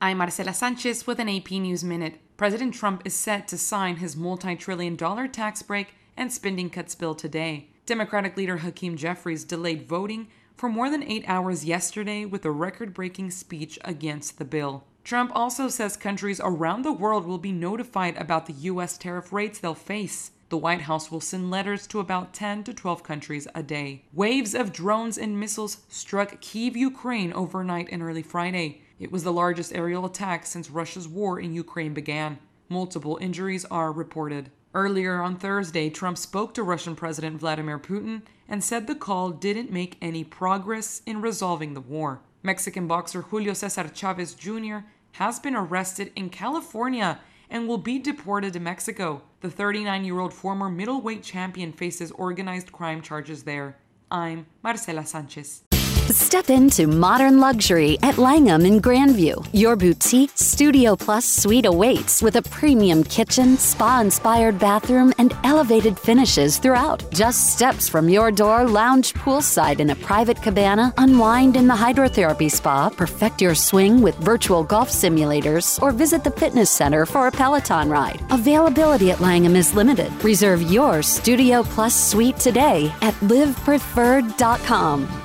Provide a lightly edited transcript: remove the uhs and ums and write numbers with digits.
I'm Marcela Sanchez with an AP News Minute. President Trump is set to sign his multi-trillion-dollar tax break and spending cuts bill today. Democratic leader Hakeem Jeffries delayed voting for more than 8 hours yesterday with a record-breaking speech against the bill. Trump also says countries around the world will be notified about the U.S. tariff rates they'll face. The White House will send letters to about 10 to 12 countries a day. Waves of drones and missiles struck Kyiv, Ukraine overnight and early Friday. It was the largest aerial attack since Russia's war in Ukraine began. Multiple injuries are reported. Earlier on Thursday, Trump spoke to Russian President Vladimir Putin and said the call didn't make any progress in resolving the war. Mexican boxer Julio Cesar Chavez Jr. has been arrested in California and will be deported to Mexico. The 39-year-old former middleweight champion faces organized crime charges there. I'm Marcela Sanchez. Step into modern luxury at Langham in Grandview. Your boutique Studio Plus suite awaits with a premium kitchen, spa-inspired bathroom, and elevated finishes throughout. Just steps from your door, lounge poolside in a private cabana, unwind in the hydrotherapy spa, perfect your swing with virtual golf simulators, or visit the fitness center for a Peloton ride. Availability at Langham is limited. Reserve your Studio Plus suite today at livepreferred.com.